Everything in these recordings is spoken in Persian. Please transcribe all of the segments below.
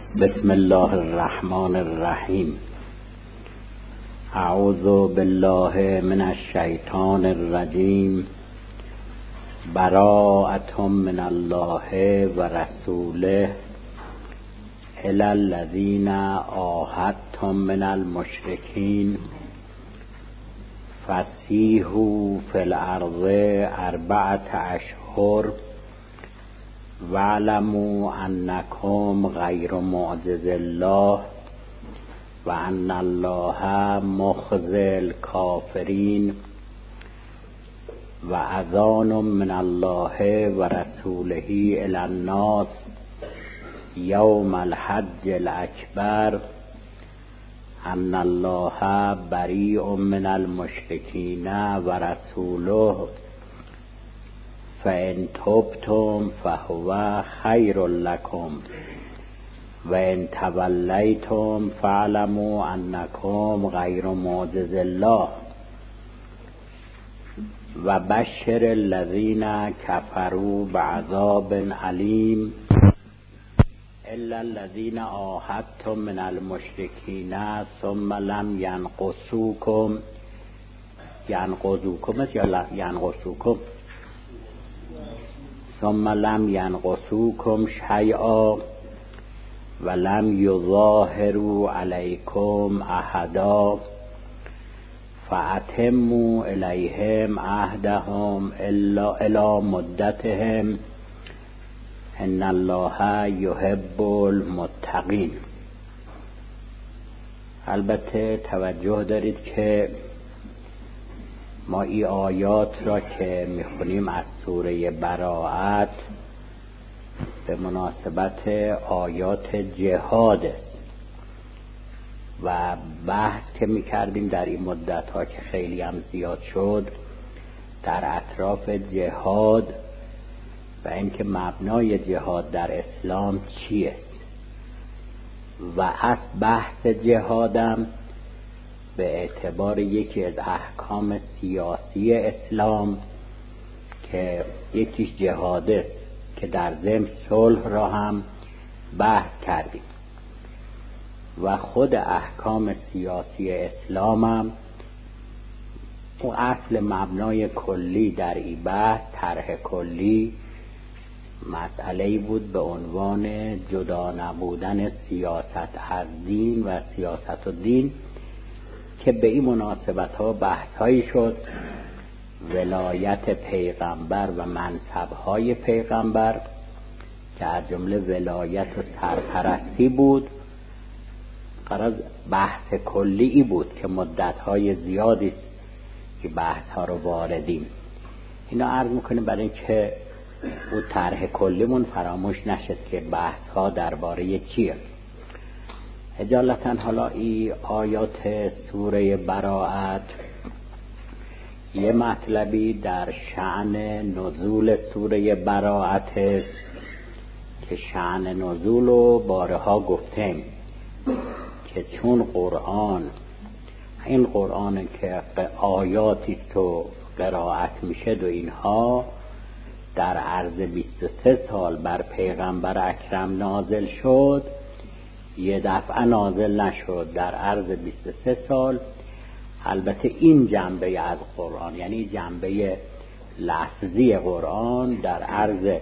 بسم الله الرحمن الرحیم. اعوذ بالله من الشیطان الرجیم. براءة من الله و رسوله الی الذین عاهدتم من المشرکین فسیحوا فی الارض 4 اشهر واعلموا انکم غیر معجز الله و ان الله مخزی الکافرین و اذان من الله و رسوله الی الناس یوم الحج الاکبر ان الله بریء من المشرکین و رسوله فإن تبتم فهو خیر لكم و ان تولیتم فاعلموا انکم غیر معجز الله و بشر الذین کفروا بعذاب علیم الا الذین عاهدتم من المشرکین ثم لم ینقصوکم ثم لم ینقصوکم شیئا و لم یظاهروا علیکم احدا فاتموا الیهم عهدهم الی مدتهم ان الله یحب المتقین. البته توجه دارید که ما این آیات را که میخونیم از سوره براءت به مناسبت آیات جهاد است و بحث که میکردیم در این مدت ها که خیلی هم زیاد شد در اطراف جهاد و اینکه مبنای جهاد در اسلام چیه و از بحث جهادم به اعتبار یکی از احکام سیاسی اسلام که یکیش جهاد است که در ضمن صلح را هم بحث کردیم و خود احکام سیاسی اسلام هم اون اصل مبنای کلی در این بحث طرح کلی مسئله بود به عنوان جدا نبودن سیاست از دین و سیاست و دین که به این مناسبت ها بحث هایی شد. ولایت پیغمبر و منصب های پیغمبر که از جمله ولایت و سرپرستی بود. قرار بحث کلی بود که مدت های زیادی است که بحث ها رو واردیم. اینا عرض میکنیم برای اینکه اون طرح کلیمون فراموش نشد که بحث ها درباره چیه. اجالتا حالا این آیات سوره براءت یه مطلبی در شأن نزول سوره براءت است که شأن نزول رو بارها گفتیم که چون این قرآن که آیاتی است و قرائت میشه و اینها در عرض 23 سال بر پیغمبر اکرم نازل شد، یه دفعه نازل نشد در عرض 23 سال. البته این جنبه از قرآن یعنی جنبه لفظی قرآن در عرض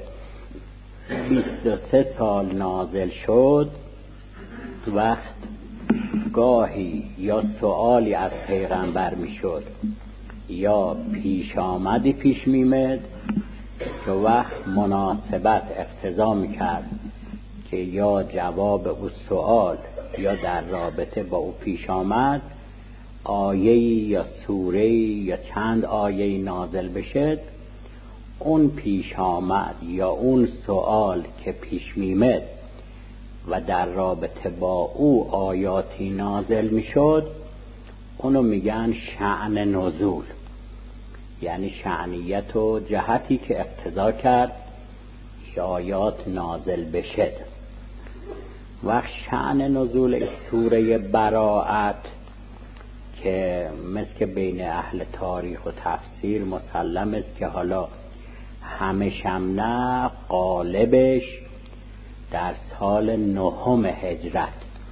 23 سال نازل شد. وقت گاهی یا سوالی از پیغمبر میشد یا پیش آمدی پیش میمد که وقت مناسبت اقتضا میکرد که یا جواب او سوال یا در رابطه با او پیش آمد آیه یا سوره یا چند آیه نازل بشد، اون پیش آمد یا اون سوال که پیش میمد و در رابطه با او آیاتی نازل میشد اونو میگن شأن نزول، یعنی شأنیت و جهتی که اقتضا کرد آیات نازل بشد. وقت شأن نزول سوره براءت که مثل بین اهل تاریخ و تفسیر مسلم است که حالا همشم نه، غالبش در سال 9 هجرت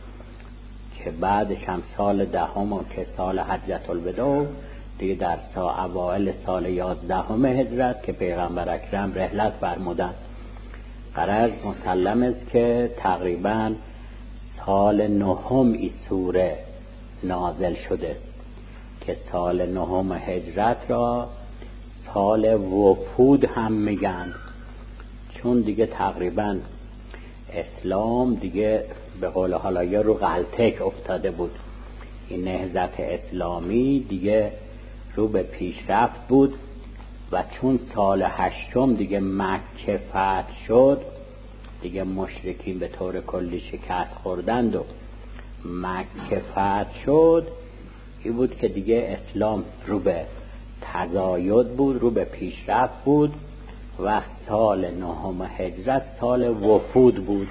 که بعدش هم سال 10 که سال حجة الوداع، دیگه در اوائل سال 11 هجرت که پیغمبر اکرم رحلت فرمودند. غرض مسلم است که تقریبا سال 9 این سوره نازل شده است که سال 9 هجرت را سال وفود هم میگن، چون دیگه تقریبا اسلام دیگه به قول حالا یا رو غلطک افتاده بود. این نهضت اسلامی دیگه رو به پیشرفت بود و چون سال 8 دیگه مکه فتح شد، دیگه مشرکین به طور کلی شکست خوردند و مکه فتح شد، این بود که دیگه اسلام رو به تزاید بود، رو به پیشرفت بود و سال 9 هجرت سال وفود بود.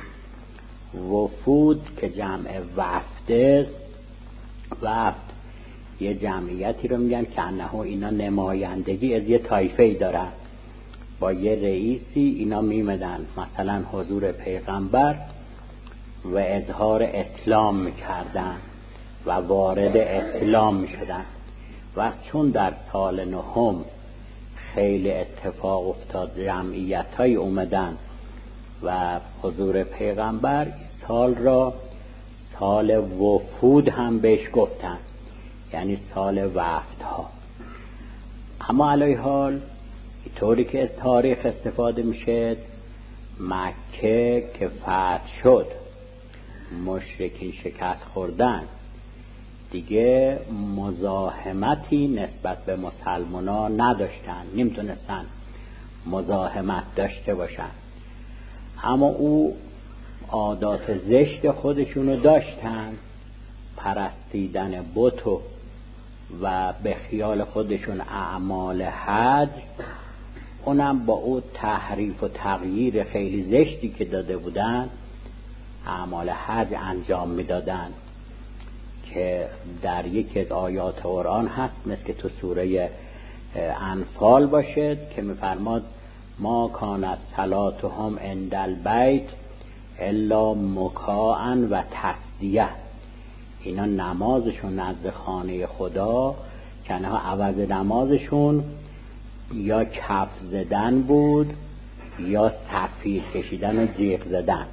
وفود که جمع وفد است. وفد یه جمعیتی رو میگن که انه اینا نمایندگی از یه طایفه‌ای دارن، با یه رئیسی اینا میمدن مثلا حضور پیغمبر و اظهار اسلام میکردن و وارد اسلام میشدن. و چون در سال 9 خیلی اتفاق افتاد، جمعیت‌های اومدن و حضور پیغمبر، سال را سال وفود هم بهش گفتن، یعنی سال وفدها. اما علیه حال طوری که از تاریخ استفاده میشه، مکه که فتح شد، مشرکین شکست خوردن، دیگه مزاحمتی نسبت به مسلمانان نداشتن، نمیتونستن مزاحمت داشته باشن. اما او عادات زشت خودشونو داشتن، پرستیدن بت و به خیال خودشون اعمال حج، اونم با او تحریف و تغییر خیلی زشتی که داده بودن اعمال حج انجام میدادن، که در یکی از آیات قرآن هست، مثل که تو سوره انفال باشد که میفرماد ما کانت صلاتهم عند البیت الا مکاء و تصدیه. اینا نمازشون نزد خانه خدا که انها عوض نمازشون یا کف زدن بود یا صفیر کشیدن و جیغ زدن،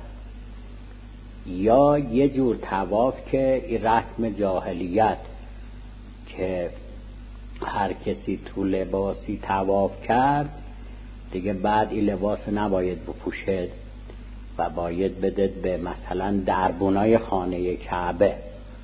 یا یه جور طواف که این رسم جاهلیت که هر کسی تو لباسی طواف کرد دیگه بعد این لباس نباید بپوشد و باید بدد به مثلا دربونای خانه کعبه،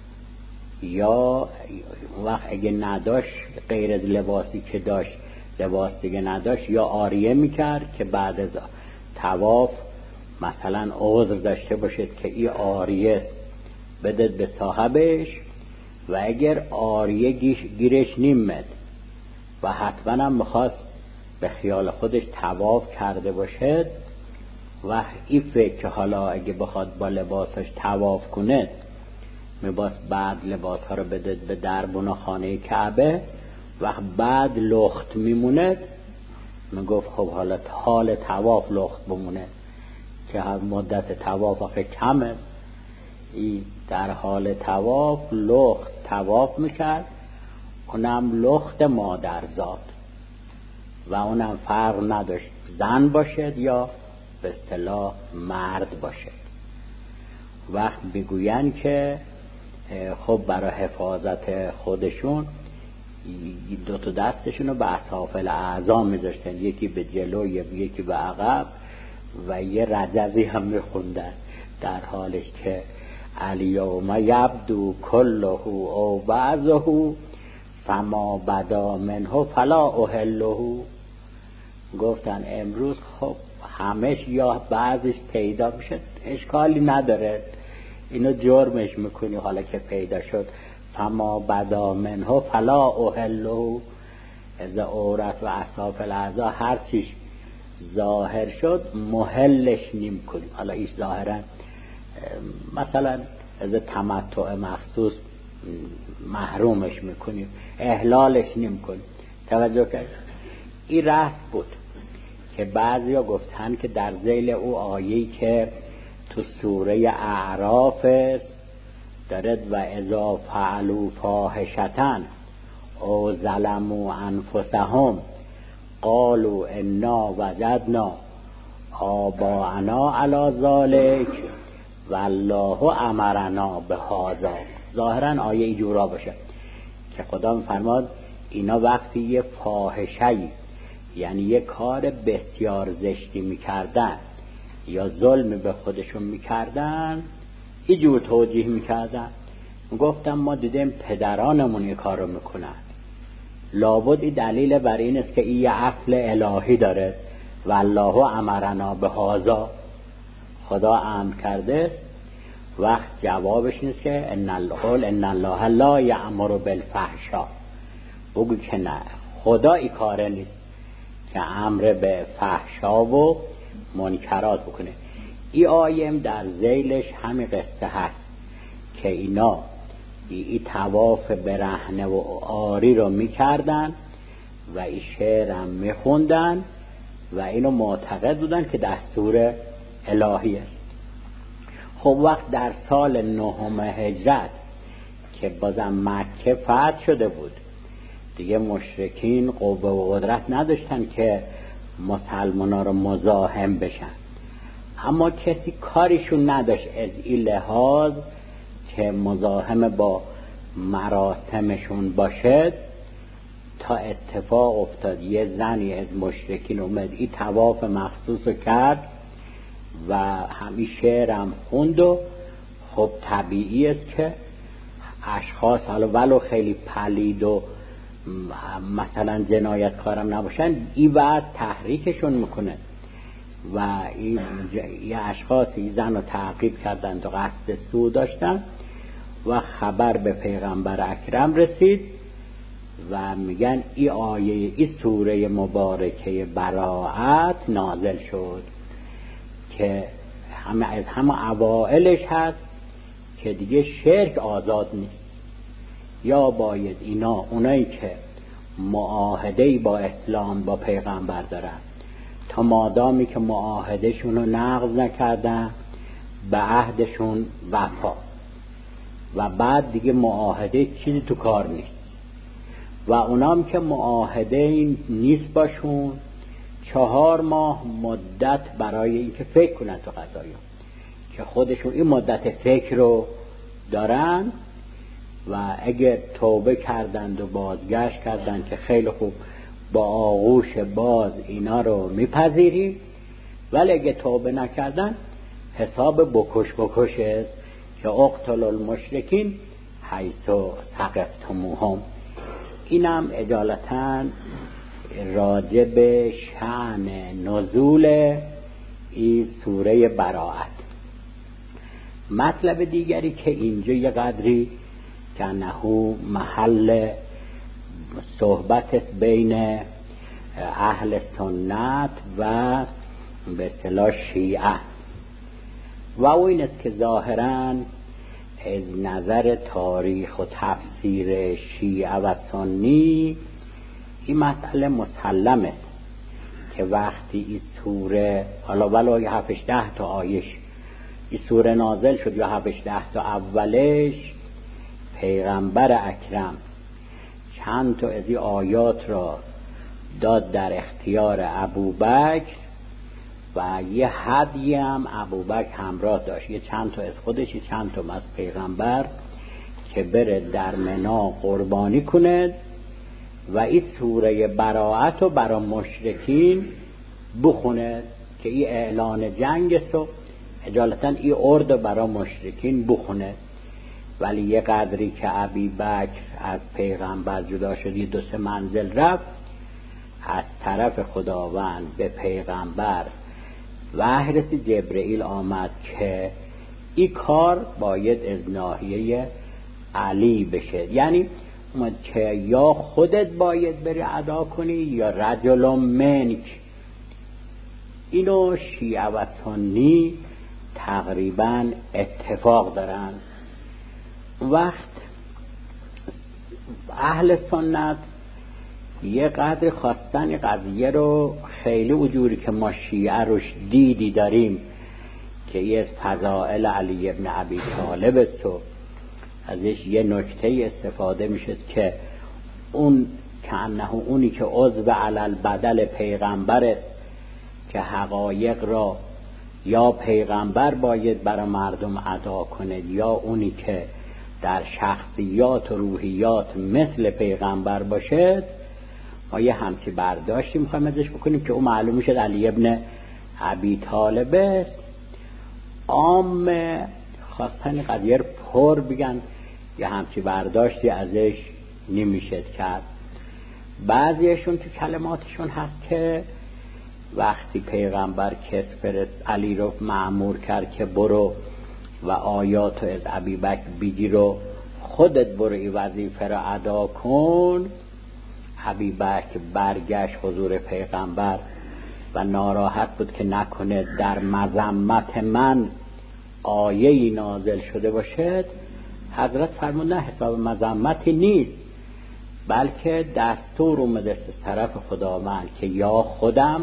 یا وقت اگه نداشت غیر از لباسی که داشت لباس دیگه نداشت، یا عاریه میکرد که بعد از طواف مثلا عذر داشته باشد که این عاریه بدد به صاحبش، و اگر عاریه گیرش نیمد و حتما هم میخواست به خیال خودش طواف کرده باشد و این فکر که حالا اگه بخواد با لباسش طواف کنه میباس بعد لباس ها رو بدد به دربون خانه کعبه و بعد لخت میموند، میگفت خب حالا حال طواف لخت بمونه که هر مدت طواف آخه کمه، ای در حال طواف لخت طواف میکرد، اونم لخت مادرزاد و اونم فرق نداشت زن باشد یا به اصطلاح مرد باشد. وقت میگوین که خب برای حفاظت خودشون دو تا دستشون رو به اسافل اعضا میذاشتن، یکی به جلو یکی به عقب، و یه رجزی هم میخوندن در حالش که الیوم یبدو کله او بعضه فما بدا منه فلا احله. گفتن امروز خب همش یا بعضش پیدا میشه، اشکالی نداره، اینو جرمش میکنی حالا که پیدا شد، فما بدا منه فلا احله، از عورت و اسافل اعضا هر چیش ظاهر شد محلش نیم کنیم. حالا ایش ظاهرا مثلا از تمتع مخصوص محرومش میکنیم، احلالش نیم کنیم. توجه کرد؟ این رسم بود که بعضیا گفتن که در ذیل او آیه‌ای که تو سوره اعراف دارد و اذا فعلوا فاحشة او ظلموا انفسهم قالوا انا وجدنا آباءنا علی ذلک والله امرنا بهذا. ظاهرا آیه اینجورا باشه که خدا میفرماد اینا وقتی یه فاحشه‌ای یعنی یه کار بسیار زشتی میکردن یا ظلم به خودشون میکردن اینجور توجیه میکردن، گفتم ما دیدیم پدرانمون این کارو میکنن، لابد این دلیل بر این است که این یه اصل الهی داره والله امرنا بهذا، خدا امر کرده. وقت جوابش نیست که ان الله لا یأمر بالفحشاء، بگو که نه خدا این کاره نیست که امر به فحشا و منکرات بکنه. این آیم در ذیلش همین قصه هست که اینا این طواف برهنه و آری رو میکردن و این شعر هم میخوندن و اینو معتقد بودن که دستور الهی است. خب وقت در سال 9 هجرت که بازم مکه فتح شده بود دیگه، مشرکین قوه و قدرت نداشتن که مسلمانا رو مزاحم بشن، اما کسی کاریشون نداشت از این لحاظ که مزاحم با مراسمشون باشد، تا اتفاق افتاد یه زنی از مشرکین اومد این طواف مخصوص رو کرد و همین شعر هم خوند و خب طبیعی است که اشخاص حالا ولو خیلی پلید و مثلا جنایتکارم نباشن این وضع تحریکشون میکنه و یه اشخاص این زن رو تعقیب کردن و قصد سوء داشتن و خبر به پیغمبر اکرم رسید و میگن این آیه این سوره مبارکه براءت نازل شد که از همه اوائلش هست که دیگه شرک آزاد نیست، یا باید اینا اونایی که معاهده‌ای با اسلام با پیغمبر دارن تا مادامی که معاهدهشون رو نقض نکردن به عهدشون وفا و بعد دیگه معاهده چیزی تو کار نیست، و اونام که معاهده نیست باشون 4 ماه مدت برای اینکه فکر کنن تو قضایا که خودشون این مدت فکر رو دارن و اگه توبه کردند و بازگشت کردند که خیلی خوب با آغوش باز اینا رو میپذیریم، ولی اگه توبه نکردن حساب بکش است که اقتل المشرکین حیث ثقفتموهم. اینم اجالتا راجع به شأن نزول این سوره براءت. مطلب دیگری که اینجا یه قدری که نهو محل صحبت است بین اهل سنت و به اصطلاح شیعه، و این است که ظاهراً از نظر تاریخ و تفسیر شیعه و سنی این مسئله مسلم است که وقتی این سوره حالا ولو 7-10 تا آیش این سوره نازل شد یا 7-10 تا اولش، پیغمبر اکرم چند تا از این آیات را داد در اختیار ابوبکر و یه هدیه هم ابوبکر همراه داشت، یه چند تا از خودش یه چند تا از پیغمبر که بره در منا قربانی کند و این سوره براءت رو برای مشرکین بخونه که این اعلان جنگ است و اجالتا این ارد برای مشرکین بخونه. ولی یه قدری که ابوبکر از پیغمبر جدا شد 2-3 منزل رفت، از طرف خداوند به پیغمبر وحی رسید، جبرئیل آمد که این کار باید از ناحیه علی بشه، یعنی که یا خودت باید بری ادا کنی یا رجل منک. اینو شیعه و سنی تقریبا اتفاق دارن. وقت اهل سنت یه قدر خواستن قضیه رو خیلی اونجوری که ما شیعه روش دیدی داریم که ای از فضائل علی ابن ابی طالب است، ازش یه نکته استفاده میشه که اون کانه اونی که عضو علل بدل پیغمبر است که حقایق را یا پیغمبر باید برای مردم ادا کنه یا اونی که در شخصیات و روحیات مثل پیغمبر باشد. ما یه همچی برداشتی میخوایم ازش بکنیم که اون معلوم میشه علی ابن ابی طالب است. عام خواستن قضیه رو پر بگن، یه همچی برداشتی ازش نمیشه کرد. بعضیشون تو کلماتشون هست که وقتی پیغمبر کس فرست علی رو مأمور کرد که برو و آیاتو از ابی بکر بگیر و خودت برو این وظیفه رو ادا کن، ابی بکر برگشت حضور پیغمبر و ناراحت بود که نکنه در مذمت من آیه‌ای نازل شده باشد. حضرت فرمود نه، حساب مذمتی نیست، بلکه دستور اومده از طرف خداوند که یا خودم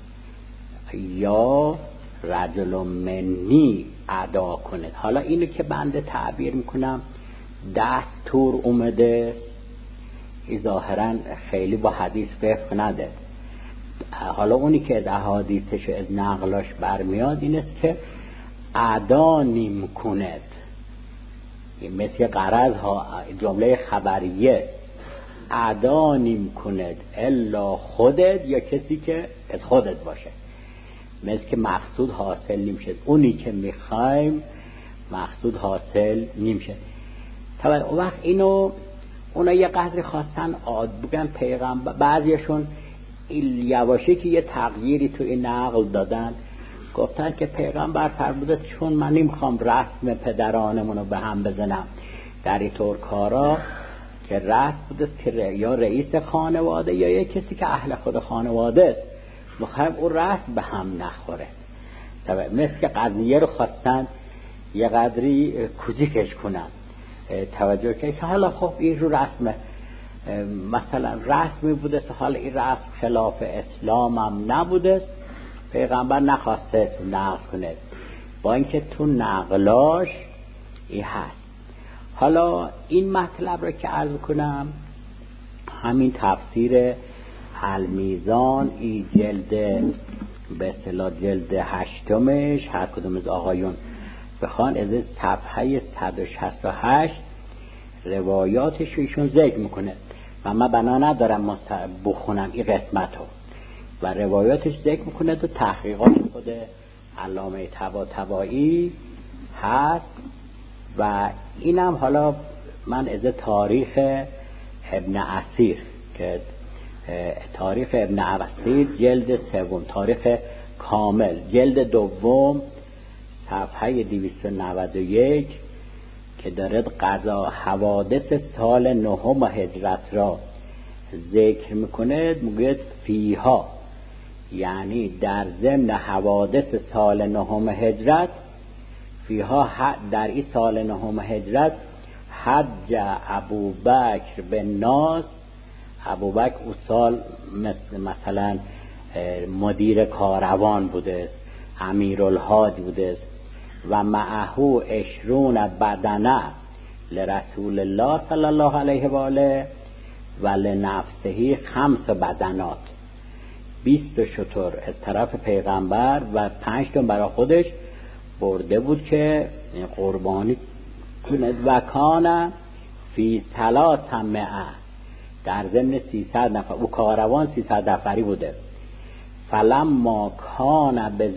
یا رجل منی ادا کنید. حالا اینو که بنده تعبیر میکنم دستور اومده، ظاهرا خیلی با حدیث وفق نده. حالا اونی که از احادیثش از نقلاش برمیاد این است که ادا نیم کند، مثل غرض ها جمله خبریه، ادا نیم کند الا خودت یا کسی که از خودت باشه، مثل که مقصود حاصل نمیشه، اونی که میخوایم مقصود حاصل نمیشه. طبعا اون وقت اینو اونا یه قدری خواستن بگن پیغمبر، بعضیشون یواشی که یه تغییری تو این نقل دادن، گفتن که پیغمبر فرموده چون من نمیخوام رسم پدرانمونو به هم بزنم در این طور کارا که رسم بوده که یا رئیس خانواده یا یه کسی که اهل خود خانواده است، میخوایم اون رسم به هم نخوره. مثل که قضیه رو خواستن یه قدری کوچیکش کنن، توجه که حالا خب این رو رسمه، مثلا رسمی بوده، حالا این رسم خلاف اسلام هم نبوده، پیغمبر نخواسته نقض کنه، با اینکه تو نقلاش این هست. حالا این مطلب رو که عرض کنم، همین تفسیر المیزان این جلد به اصطلاح جلد 8 هر کدوم از آقایون بخوان از صفحه 168 روایاتش ایشون ذکر میکنه و من بنا ندارم بخونم این قسمتو، و روایاتش ذکر میکنه تو تحقیقات خود علامه طباطبایی هست. و اینم حالا من از تاریخ ابن اسیر که تاریخ ابن اسیر جلد 3 تاریخ کامل جلد 2 صفحه 291 که دارد قضا حوادث سال 9 هجرت را ذکر میکنه، میگه فیها، یعنی در ضمن حوادث سال 9 هجرت، فیها در این سال 9 هجرت حج ابوبکر به ناس، ابوبکر او سال مثلا مدیر کاروان بوده است، امیرالحاج بوده است، و معهو 20 بدنه لرسول الله صلی الله علیه و آله و لنفسه 5 بدنات، 20 شتر از طرف پیغمبر و 5 تا برای خودش برده بود که قربانی کند. و کان فی 300 در ضمن 300 نفر، او کاروان 300 نفری بوده. فلما کان به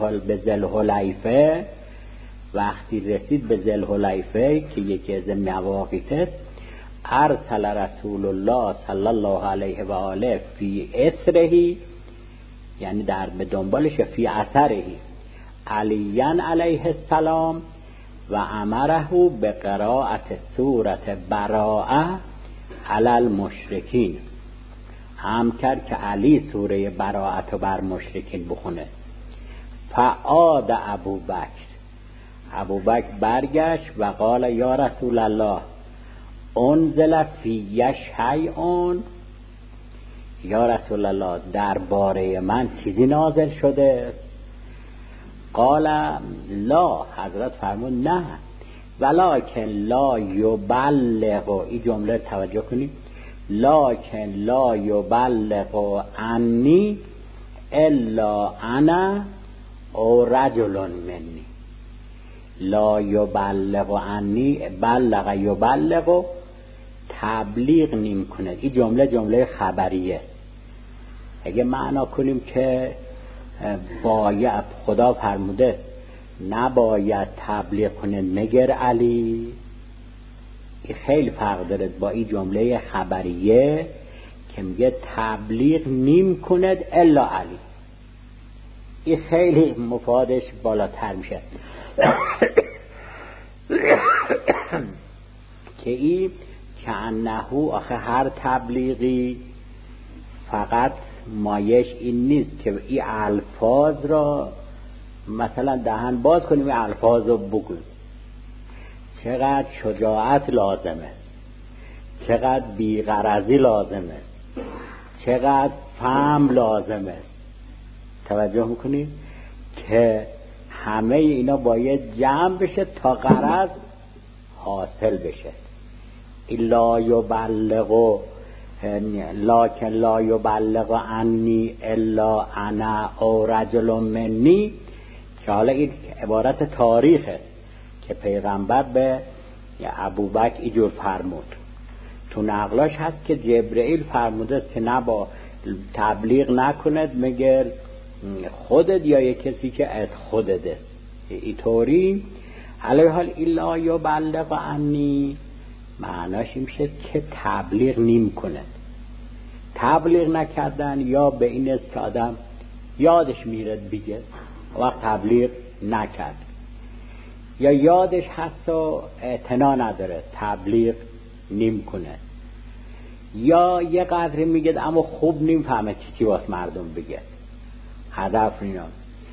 ذوالحلیفه، وقتی رسید به ذوالحلیفه که یکی از مواقیت است، ارسل رسول الله صلی الله علیه و آله فی اثرهی، یعنی در به دنبالش، فی اثرهی علی علیه السلام و امره به قرائت سورت براءه علی المشرکین، هم کرد که علی سوره براءت رو بر مشرکین بخونه. فعاد ابوبکر برگشت و قال یا رسول الله انزل فی شیء، یا رسول الله درباره من چیزی نازل شده؟ قال لا، حضرت فرمود نه، ولکن لا یبلغ، این جمله توجه کنید، لکن لا یبلغ عنی الا انا او رجل منی. لا یبلغ عنی، بلغ یبلغ، تبلیغ نمی کند. این جمله خبریه. اگه معنا کنیم که باید، خدا فرموده نباید تبلیغ کنه مگر علی، این خیلی فرق داره با این جمله خبریه که میگه تبلیغ نمی کند الا علی. این خیلی مفادش بالاتر میشه که این که انهو، آخه هر تبلیغی فقط مایش این نیست که این الفاظ را مثلا دهن باز کنیم، این الفاظ رو بگویم. چقدر شجاعت لازمه، چقدر بیغرضی لازمه، چقدر فهم لازمه. توجه میکنید که همه اینا باید جمع بشه تا غرض حاصل بشه. لا یبلغ، لکن لا یبلغ عنی الا انا او رجل منی، که حالا این عبارت تاریخه که پیغمبر به ابوبکر اینجور فرمود. تو نقلاش هست که جبرئیل فرموده که نبا تبلیغ نکند مگر خودت یا یک کسی که از خودت است. اینطوری علی حال الا یبلغ عنی معناش این میشه که تبلیغ نمی کند. تبلیغ نکردن یا به این است که آدم یادش میرد بگه وقت تبلیغ نکرد، یا یادش هست و اعتنا نداره تبلیغ نمی کنه، یا یه قدری میگه اما خوب نمیفهمه چی واسه مردم بگه، هدف اینا،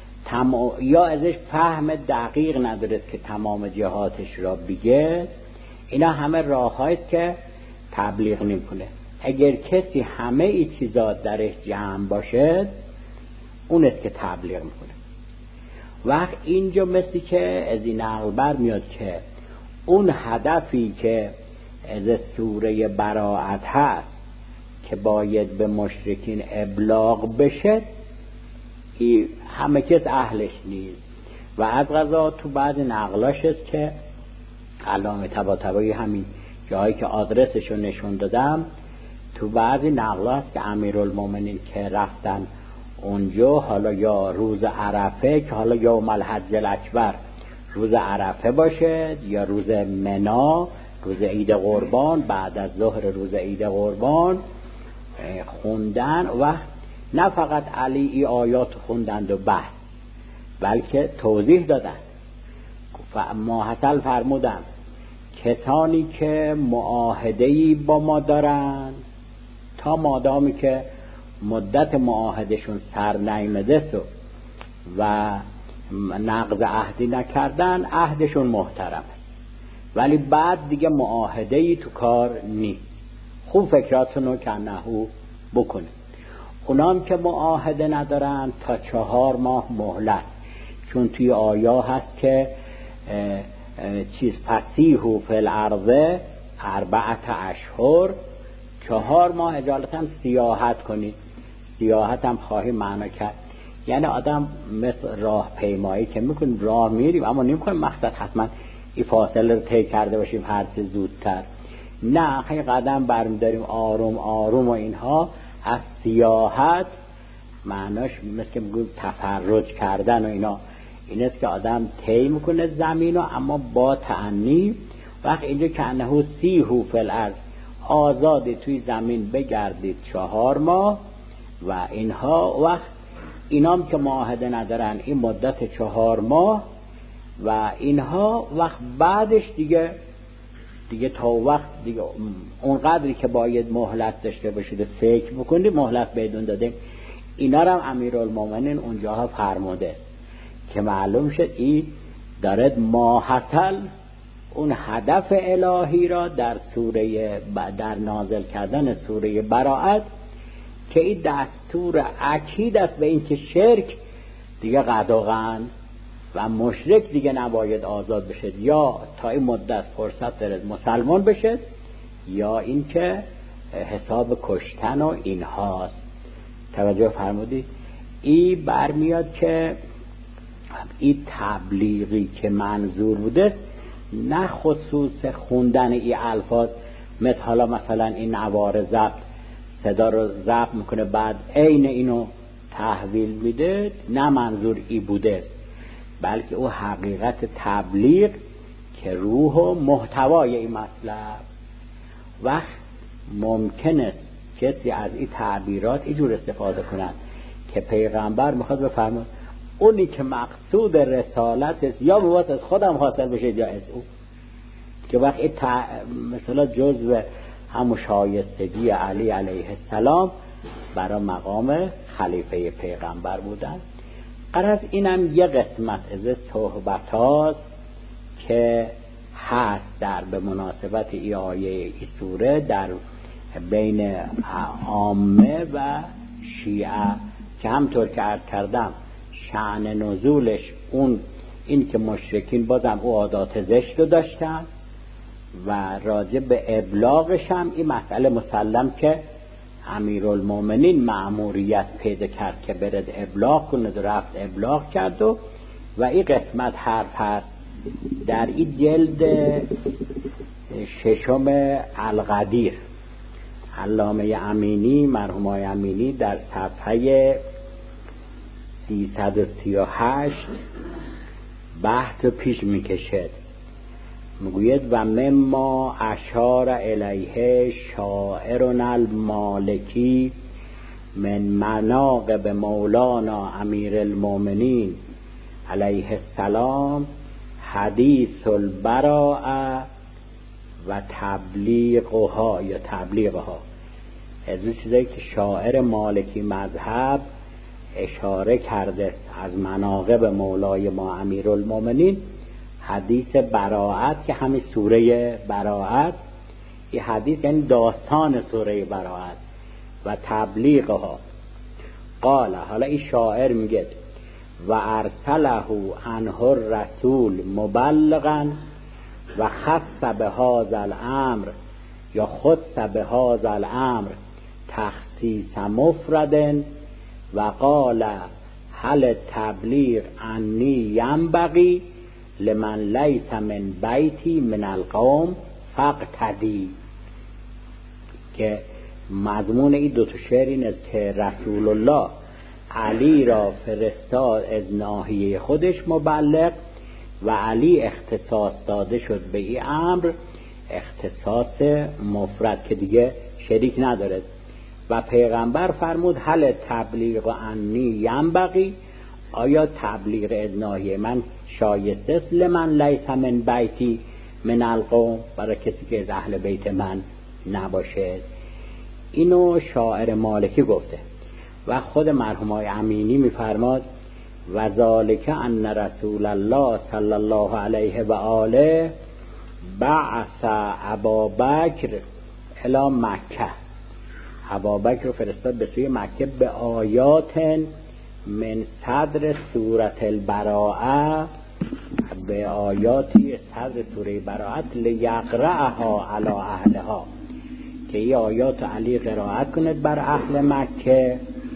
یا ازش فهم دقیق نداره که تمام جهاتش را بگه. اینا همه راه هایست که تبلیغ نمی کنه. اگر کسی همه ای چیزا درش جمع باشه اون است که تبلیغ میکنه. وقت اینجا مثلی که از این نقل بر میاد که اون هدفی که از سوره براءت هست که باید به مشرکین ابلاغ بشه، این همه کس اهلش نیست. و از قضا تو بعض نقلاش است که علامه طباطبایی همین جایی که آدرسشو نشون دادم، تو بعضی نقلا هست که امیرالمومنین که رفتن اونجا، حالا یا روز عرفه که حالا یوم الحج الاکبر روز عرفه باشه، یا روز منا روز عید قربان، بعد از ظهر روز عید قربان خوندن و نه فقط علی ای آیات خوندند و بحث، بلکه توضیح دادن. ماحصل فرمودن کسانی که معاهده‌ای با ما دارن تا مادامی که مدت معاهدشون سر نیامده و نقض عهدی نکردن، عهدشون محترم است، ولی بعد دیگه معاهده‌ای تو کار نیست. خوب فکراتونو کنهو بکنید. اونام که معاهده ندارن تا 4 ماه مهلت، چون توی آیا هست که فسیحوا فی الارض 4 اشهر، 4 ماه اجالتا سیاحت کنید. سیاحت هم خواهی معنا کرد یعنی آدم مثل راه پیمایی که میکنیم، راه میریم اما نمیکنیم مقصد حتما این فاصله رو طی کرده باشیم هر چه زودتر، نه خیلی قدم برمیداریم آروم آروم. و اینها از سیاحت معناش مثل که میگویم تفرج کردن و اینا، این است که آدم طی میکنه زمین رو اما با تأنی. وقت اینجا که انهو سیحوا فی الارض، آزادی توی زمین بگردید 4 ماه. و اینها وقت اینام که معاهده ندارن این مدت 4 ماه و اینها وقت بعدش دیگه تا وقت دیگه اون قدری که باید مهلت داشته باشید فکر بکنید مهلت بدون دادیم. اینا رو هم امیرالمومنین اونجاها فرموده که معلوم شد این دارد ماحصل اون هدف الهی را در نازل کردن سوره براءت که این دستور اکید است به این که شرک دیگه قطعاً و مشرک دیگه نباید آزاد بشه، یا تا این مدت فرصت داره مسلمان بشه، یا اینکه حساب کشتن و اینهاست. توجه فرمودید؟ این برمیاد که این تبلیغی که منظور بوده نه خصوص خوندن این الفاظ، مثلا این نوار ضبط صدا رو ضبط میکنه بعد عین اینو تحویل میده، نه منظور ای بوده است، بلکه او حقیقت تبلیغ که روح و محتوای این مطلب. وقت ممکن است کسی از این تعبیرات اینجور استفاده کنند که پیغمبر میخواد بفرماید اونی که مقصود رسالت است یا میخواد از خودم حاصل بشه یا از او، که وقتی مثلا جزء همون شایستگی علی علیه السلام برای مقام خلیفه پیغمبر بودن. غرض اینم یه قسمت از صحبت هاست که هست در به مناسبت ای آیه ای سوره در بین عامه و شیعه، که همطور که عرض کردم شأن نزولش این که مشرکین بازم او عادات زشت رو داشتن و راجع به ابلاغش هم این مسئله مسلم که امیرالمومنین مأموریت پیدا کرد که برد ابلاغ کنه، رفت ابلاغ کرد و این قسمت حرف هست در این جلد 6 القدیر. علامه امینی مرحوم آقای امینی در صفحه 338 بحث پیش میکشد، میگوید و مما اشار الیه شاعرنا المالکی من مناقب مولانا امیر المومنین علیه السلام حدیث البراءه و تبلیغها یا تبلیغها. از این چیزایی که شاعر مالکی مذهب اشاره کرده از مناقب مولای ما امیرالمومنین، حدیث براءت که همین سوره براءت، این حدیث یعنی داستان سوره براءت و تبلیغها. قال، حالا این شاعر میگه و ارسله عنه الرسول مبلغا و خص بهذا الامر یا خص بهذا الامر تخصیص مفرد و قال هل تبلیغ عنی ینبغی لمن لیس من بیتی من القوم فاقتدی. که مضمون این دو تا شعر این است که رسول الله علی را فرستاد از ناحیه خودش مبلغ و علی اختصاص داده شد به این امر اختصاص مفرد که دیگه شریک نداره و پیغمبر فرمود هل تبلیغ عنی ینبغی، آیا تبلیغ از ناحیه من شایسته است لمن لیس من بیتی من القوم، برای کسی که از اهل بیت من نباشه. اینو شاعر مالکی گفته و خود مرحوم آقای امینی میفرماد و ذالک ان رسول الله صلی الله علیه و آله بعث ابابکر الی مکه، ابابکر رو فرستاد به سوی مکه به آیات من صدر سورة البراءه، به آیاتی صدر سوره براءت لیقرأها علی اهلها، که این آیات علی قرائت کند بر اهل مکه.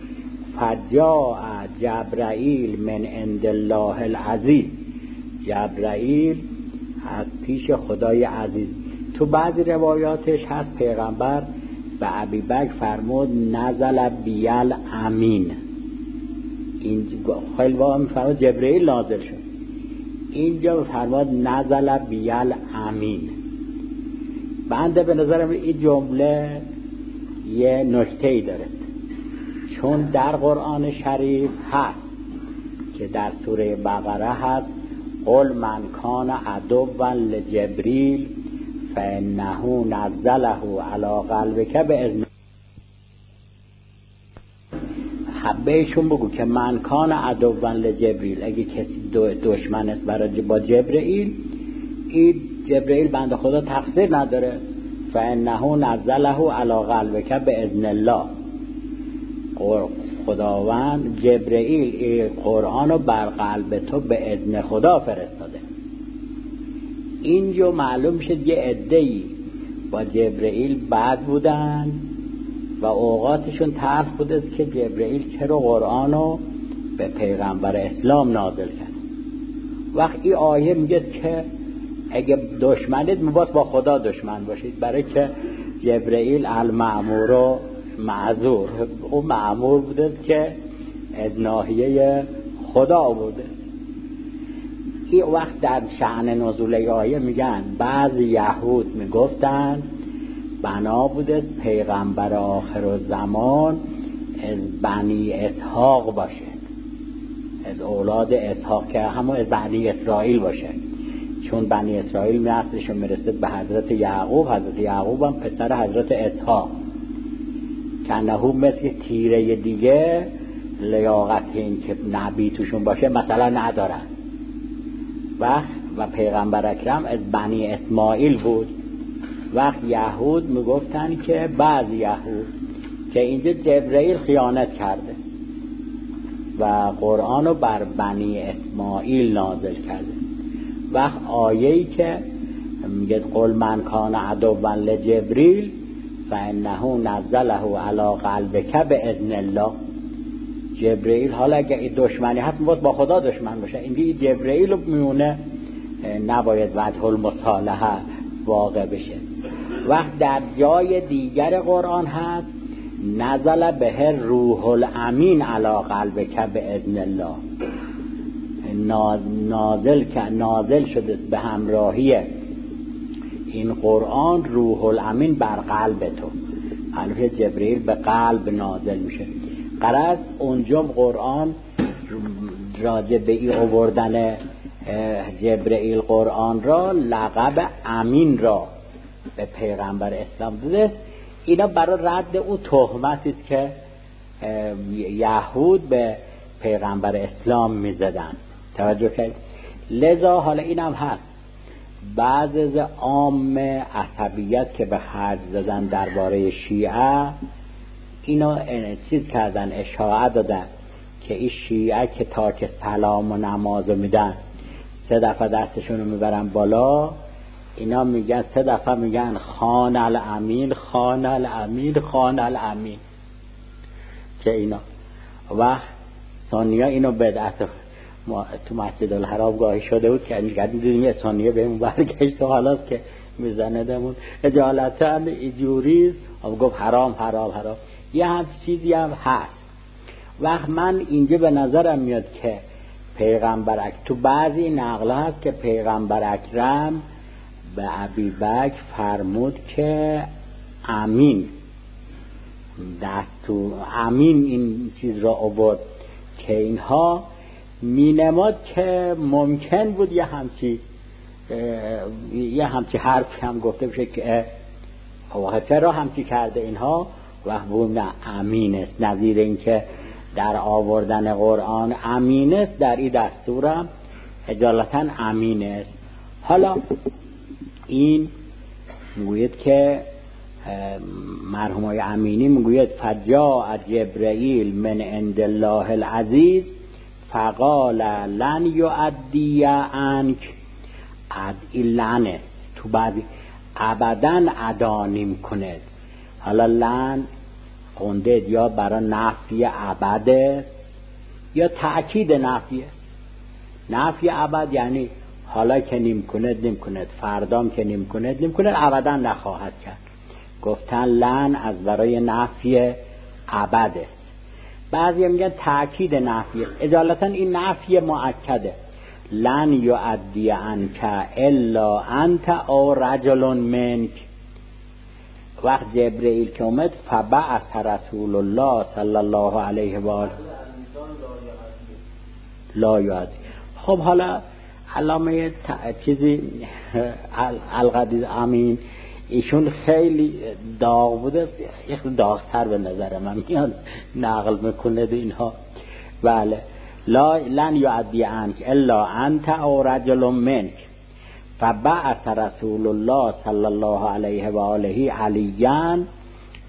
فجاء جبرائیل من عند الله العزیز، جبرائیل از پیش خدای عزیز. تو بعضی روایاتش هست پیغمبر به ابوبکر فرمود نزل بیل امین، این خیلی واقعا میفرماد جبرائیل نازل شد، اینجا فرمود نزل بیل امین. بنده به نظرم این جمله یه نکته‌ای داره، چون در قرآن شریف هست که در سوره بقره هست قل من کان عدوا لجبریل فانه نزله علی قلبک باذن، بهشون بگو که من کان عدوا لجبریل، اگه کسی دشمن است برای با جبرئیل، این جبرئیل بنده خدا تقصیر نداره، فانه نزله علی قلبک باذن الله، خداوند جبرئیل این قرآن رو بر قلب تو به اذن خدا فرستاده. اینجا معلوم شد یه عده‌ای با جبرئیل بد بودن و اوقاتشون تلخ بوده که جبرئیل چرا قرآن رو به پیغمبر اسلام نازل کرد. وقتی آیه میگه که اگه دشمنید میباید با خدا دشمن باشید، برای که جبرئیل المأمور و معذور، اون مأمور بوده که از ناحیه خدا بوده. این وقت در شأن نزول آیه میگن بعضی یهود میگفتن بنا بوده پیغمبر آخر الزمان از بنی اسحاق باشه، از اولاد اسحاق که همون از بنی اسرائیل باشه، چون بنی اسرائیل نسلش میرسه به حضرت یعقوب، حضرت یعقوب هم پسر حضرت اسحاق، کنهو مثل تیره دیگه لیاقت این که نبی توشون باشه مثلا ندارن. و پیغمبر اکرم از بنی اسماعیل بود. وقت یهود میگفتن که بعض یهود که اینجا جبرئیل خیانت کرده و قرآن رو بر بنی اسماعیل نازل کرده. وقت آیه‌ای که میگه قل من کان عدوا لجبریل فانه نزله علی قلبک باذن الله، جبرئیل حالا اگه این دشمنی هست باید با خدا دشمن باشه. اینجا جبرئیل رو میونه نباید وجه المصالحه واقع بشه. وقت در جای دیگر قرآن هست نزل به روح الامین علی قلبک باذن الله، نازل شده به همراهی این قرآن روح الامین بر قلب تو. البته جبرئیل به قلب نازل میشه. غرض اونجا قرآن راجع به این آوردن جبرئیل قرآن را لقب امین را به پیغمبر اسلام داده. اینا برای رد اون تهمتی است که یهود به پیغمبر اسلام میزدن. توجه کنید. لذا حالا اینم هست بعض از عام عصبیت که به خرج دادن درباره شیعه، اینا چیز کردن، اشاعه دادن که این شیعه که تا که سلام و نماز میدن 3 دفعه دستشون رو میبرن بالا، اینا میگن 3 دفعه میگن خان الامین خان الامین خان الامین، که اینا و ثانیه اینو بدعت. ما تو مسجد الحرام گاهی شده بود که اینجا دیدیم یه ثانیه بهمون برگشت و حالاست که میزنه دمون اجالتا هم ایجوریست و گفت حرام حرام حرام. یه هم چیزی هم هست. وقت من اینجا به نظرم میاد که پیغمبر تو بعضی نقل هست که پیغمبر اکرم به ابوبکر فرمود که امین، دستو امین این چیز را آورد که اینها مینماد که ممکن بود یه همچی حرف هم گفته بشه که چرا همچی کرده اینها، و نه امین است. نظیر این که در آوردن قرآن امین است، در این دستورم اجالتا امین است. حالا این میگوید که مرحوم امینی میگوید فجاء جبرئیل من عند الله العزیز فقال لن یؤدی عنک لعنه، تو بعد ابدا ادا نمی کند. حالا لن قنده یا برای نفی ابد یا تأکید نفی است. نفی ابد یعنی حالا که نمی کند، فردام که نمی کند ابدا نخواهد کرد. گفتن لن از برای نفی ابد است. بعضی میگن تأکید نفی است. اجالتا این نفی مؤکده. لن یؤدی عنک الا انت او رجل منک. وقت جبرئیل که اومد فبعث رسول الله صلی الله علیه و آله لا یؤدی. خب حالا علامه چیزی القدیر امین ایشون خیلی داغ بوده، یک داغتر به نظر من میاد نقل میکنه اینها. بله لن یؤدی عنک الا انت او رجل منک فبعث رسول الله صلی الله علیه و آله علیاً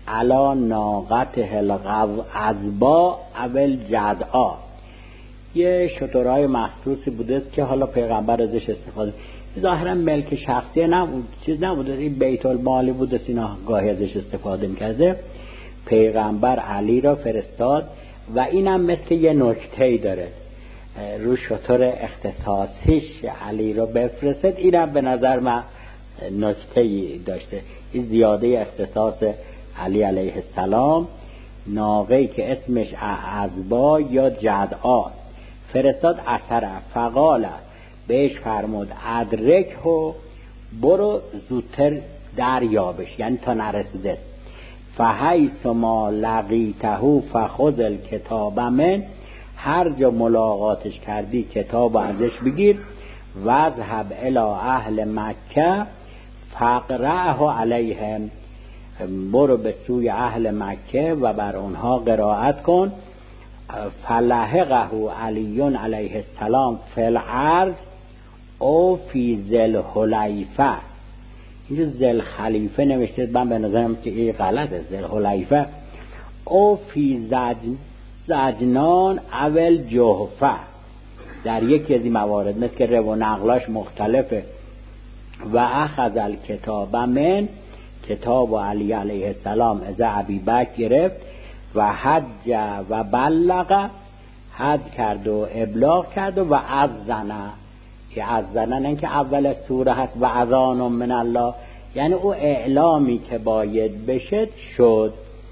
علا ناقته العذبا اول جدعا. یه شترهای مخصوصی بوده که حالا پیغمبر ازش استفاده، ظاهرا ملک شخصی چیز نبوده، این بیت المالی بوده، اینا گاهی ازش استفاده میکرده. پیغمبر علی را فرستاد و اینم مثل یه نکته‌ای داره رو شتر اختصاصیش علی را بفرستد. اینم به نظر من نکته‌ای داشته، این زیاده اختصاص علی علیه السلام. ناقه‌ای که اسمش عذبا یا جدعا فرستاد اثر فقال، بهش فرمود ادرک و برو زودتر دریابش، یعنی تا نرسیده. فحیث ما لقیته فخذ الکتاب من، هر جا ملاقاتش کردی کتاب ازش بگیر. وذهب الی اهل مکه فقرأه علیهم، برو به سوی اهل مکه و بر اونها قرائت کن. فلحقه علی علیه السلام فی الارض او فی ذل حلیفه. اینجا ذل خلیفه نوشته، من به نظرم که این غلطه، ذل حلیفه او فی زجنان اول جحفه. در یکی از این موارد مثل که رو نقلاش مختلفه. و اخذ الکتاب من، کتاب و علی علیه السلام از ابی بکر گرفت. و حج و بلغ، حج کرد و ابلاغ کرد و اذن. که اذن نه که اول سوره هست و اذان من الله، یعنی او اعلامی که باید بشه شد.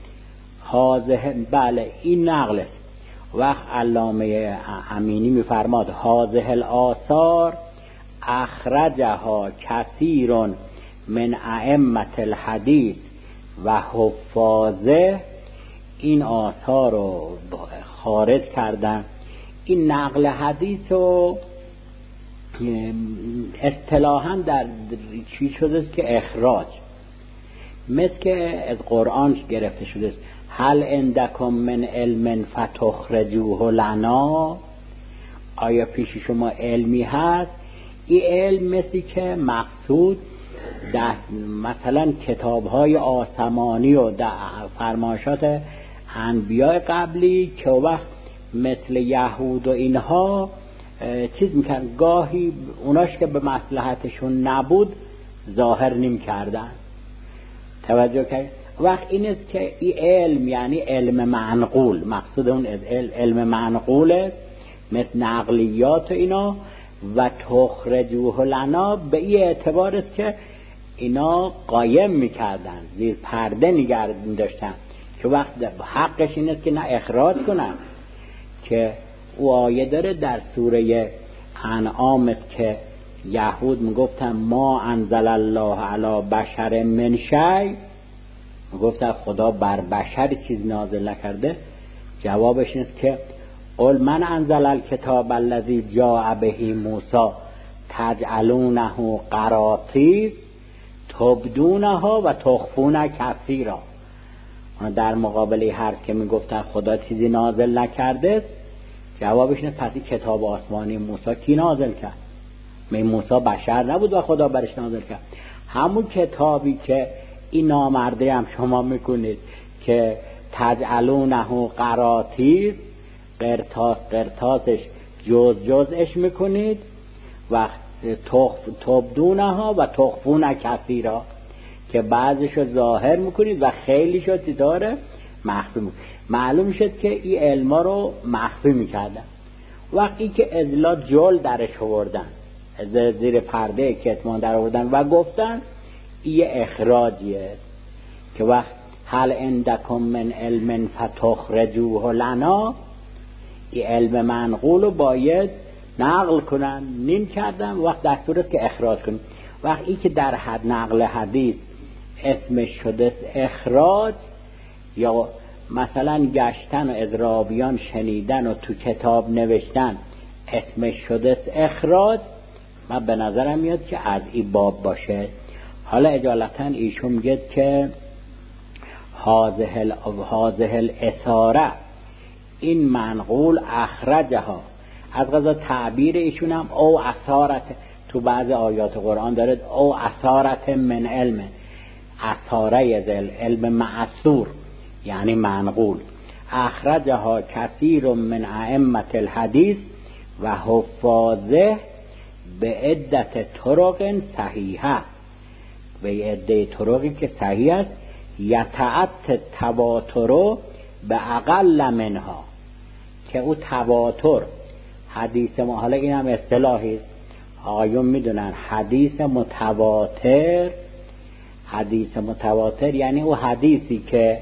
بله این نقل است. وقت علامه امینی میفرماد هذه الآثار اخرجها کثیر من ائمه الحدیث و حفاظه. این آثار رو خارج کردن. این نقل حدیث رو اصطلاحاً در چی شده است که اخراج، مثل که از قرآن گرفته شده است. هل عندکم من علم فتخرجوه لنا، آیا پیش شما علمی هست؟ این علم مثل که مقصود مثلا کتاب‌های آسمانی و فرمایشات انبیاء قبلی که وقت مثل یهود و اینها چیز میکردن، گاهی اوناش که به مصلحتشون نبود ظاهر نمی کردن. توجه کرد؟ وقت این است که این علم یعنی علم منقول، مقصود اون علم منقول است مثل نقلیات و اینا. و تخرجوه لنا به این اعتبار است که اینا قایم میکردن، زیر پرده نگه داشتن، که وقت حقش این است که نه اخراج کنن. که او آیه داره در سوره انعام است که یهود میگفتن ما انزل الله علی بشر من شیء، میگفتن خدا بر بشر چیز نازل نکرده. جوابش این است که قل من انزل الکتاب الذی جاء به موسی تجعلونه قراطیس تبدونها و تخفون کثیرا. در مقابل هر که میگفتن خدا چیزی نازل نکرده، جوابش اینه پس کتاب آسمانی موسی کی نازل کرد؟ موسی بشر نبود و خدا برش نازل کرد. همون کتابی که این نامرده هم شما میکنید که تجعلونه قراطیس، قرطاسش جزش میکنید و تبدونها و تخفون کثیرا، که بعضشو ظاهر میکنید و خیلیشو داره مخفی میکنید. معلوم شد که این علما رو مخفی میکردن. وقتی که ازلا جل درش آوردن، از زیر پرده کتمان در آوردن و گفتن این اخراجیه، که وقت هل عندکم من علم فتخرجوه لنا، این علم منقول رو باید نقل کنن، نیم کردن. وقت دستور است که اخراج کنن. وقتی که در حد نقل حدیث اسمش شده اخراج، یا مثلا گشتن و اضرابیان شنیدن و تو کتاب نوشتن اسمش شده اخراج، من به نظرم میاد که از این باب باشه. حالا اجالتا ایشون میگه که هازه الاساره، این منقول اخرجها، از قضا تعبیر ایشون هم او اثارت، تو بعض آیات قرآن داره او اثارت من علم، اثاره ذل علم معصور یعنی منقول. اخرجها کثیر من ائمه الحدیث و حفاظه به عدت طرق صحیحه، به عده طرقی که صحیح است. یتعت تواتر به اقل منها، که او تواتر حدیث ما، حالا این هم اصطلاحی است آقایون میدونن، حدیث متواتر یعنی او حدیثی که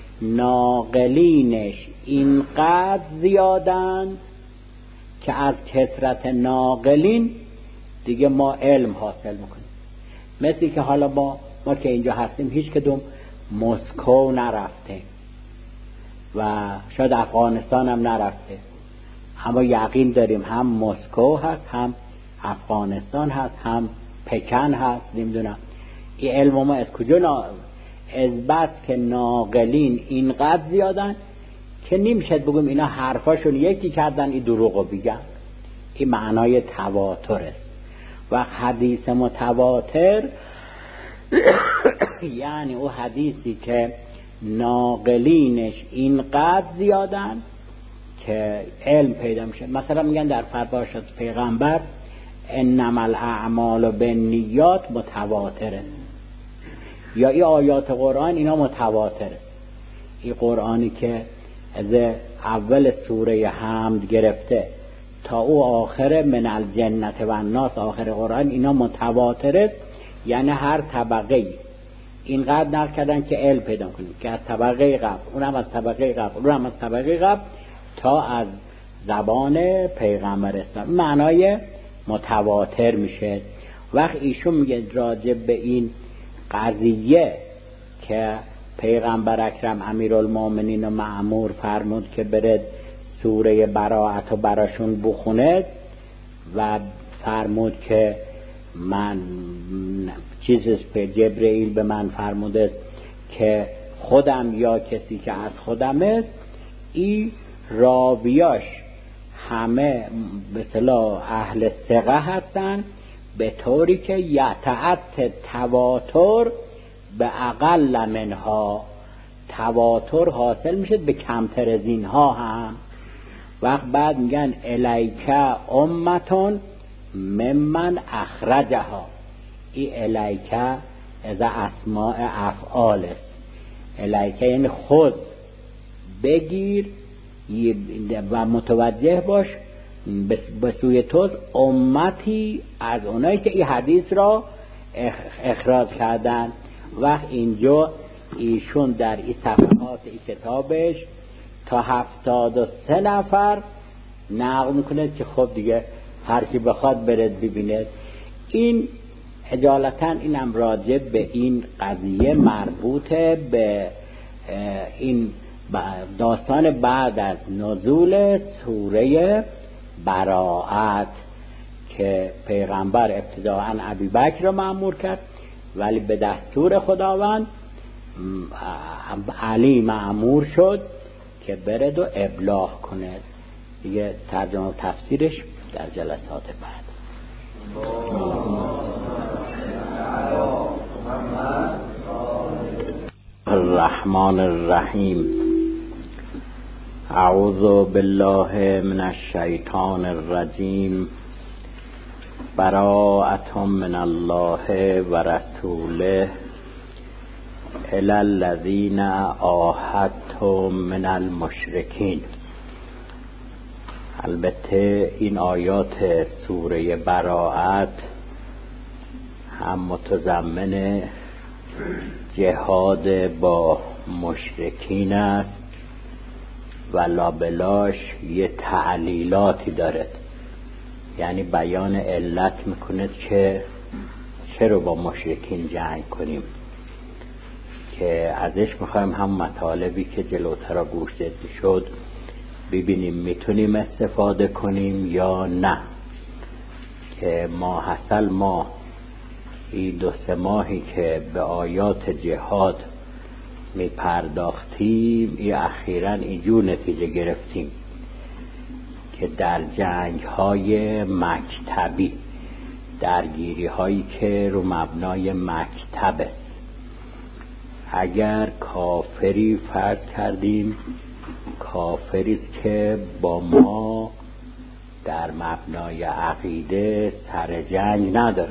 ناقلینش اینقدر زیادن که از کثرت ناقلین دیگه ما علم حاصل میکنیم. مثلی که حالا ما که اینجا هستیم هیچ کدوم مسکو نرفته و شاید افغانستان هم نرفته، اما یقین داریم هم مسکو هست، هم افغانستان هست، هم پکن هست. نمیدونم این علم ما از کجا از بس که ناقلین اینقدر زیادن که نمیشه بگیم اینا حرفاشون یکی کردن این دروغو بگن. این معنای تواتر است. و حدیث متواتر یعنی او حدیثی که ناقلینش اینقدر زیادن که علم پیدا میشه. مثلا میگن در فرمایشات پیغمبر انما الاعمال بالنیات متواتره، یا این آیات قرآن اینا متواتره. این قرآنی که از اول سوره حمد گرفته تا او آخر من الجنت و الناس آخر قرآن اینا متواتر است. یعنی هر طبقه اینقدر نقل کردن که علم پیدا کنیم که از طبقه قبل، اونم از طبقه قبل، اونم از طبقه قبل، تا از زبان پیغمبر اسلام. معنای متواتر میشه. وقت ایشون میگه راجع به این قضیه که پیغمبر اکرم امیرالمومنین و مأمور فرمود که برد سوره براءت و براشون بخونه و فرمود که من چیزش به جبرئیل به من فرموده که خودم یا کسی که از خودم است، این راویاش همه به اصطلاح اهل ثقه هستن، به طوری که یتعت تواتر به اقل منها، تواتر حاصل میشه به کمتر از اینها هم. وقت بعد میگن الیک امتون ممن اخرجها. این الیک از اسماء افعال است. الیک یعنی خود بگیر و متوجه باش به سوی تو امتی از اونایی که این حدیث را اخراج کردن. وقت اینجا ایشون در این صفحات این کتابش تا 73 نفر نقل میکنه که خب دیگه هر کی بخواد برد ببینه. این اجالتا اینم راجع به این قضیه مربوطه به این داستان بعد از نزول سوره براءت که پیغمبر ابتداءً ابوبکر را مأمور کرد، ولی به دستور خداوند علی مأمور شد که برد و ابلاغ کنه. دیگه ترجمه و تفسیرش در جلسات بعد. الرحمن الرحیم. اعوذ بالله من الشیطان الرجیم. براءة من الله و رسوله الی الذین عاهدتم من المشرکین. البته این آیات سوره براءت هم متضمن جهاد با مشرکین است و لابلاش یه تعلیلاتی داره، یعنی بیان علت میکنه که چرا با مشرکین جنگ کنیم، که ازش میخوایم هم مطالبی که جلوتر گوش داده شد ببینیم میتونیم استفاده کنیم یا نه. که ما این 2-3 ماهی که به آیات جهاد میپرداختیم، این اخیراً اینجور نتیجه گرفتیم که در جنگ های مکتبی، درگیری هایی که رو مبنای مکتب است، اگر کافری فرض کردیم، کافریست که با ما در مبنای عقیده سر جنگ نداره،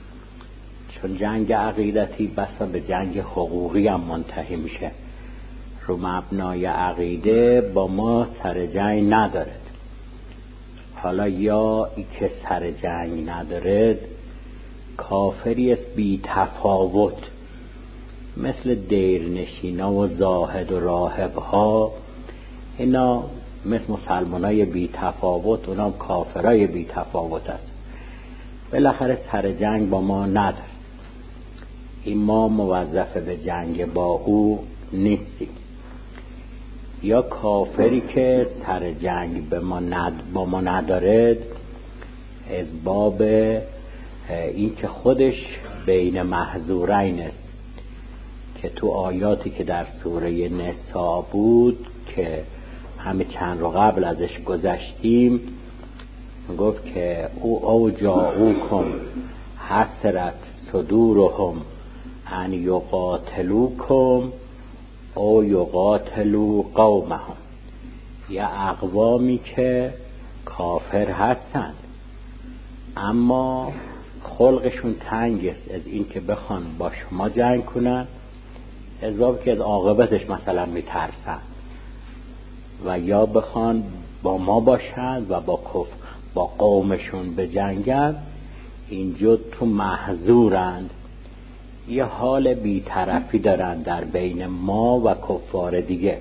چون جنگ عقیدتی بسا به جنگ حقوقی هم منتهی میشه، رو مبنای عقیده با ما سر جنگ نداره. حالا یا ای که سر جنگ نداره کافری است بی تفاوت، مثل دیرنشینا و زاهد و راهب ها، اینا مثل مسلمانای بی تفاوت، اونا کافرای بی تفاوت است. بالاخره سر جنگ با ما نداره، این ما موظف به جنگ با او نیستیم. یا کافری که سر جنگ با ما نداره از باب این که خودش بین محظورین است، که تو آیاتی که در سوره نساء بود که همه چند رو قبل ازش گذشتیم، گفت که او جاءوکم حسرت صدورهم ان یقاتلوکم او یقاتلوا قومهم. یا اقوامی که کافر هستند اما خلقشون تنگ است از این که بخوان با شما جنگ کنن، از باب که از عاقبتش مثلا میترسن، و یا بخوان با ما باشن و با قومشون بجنگن، اینجا تو محظورند، یه حال بی‌طرفی دارن در بین ما و کفار دیگه،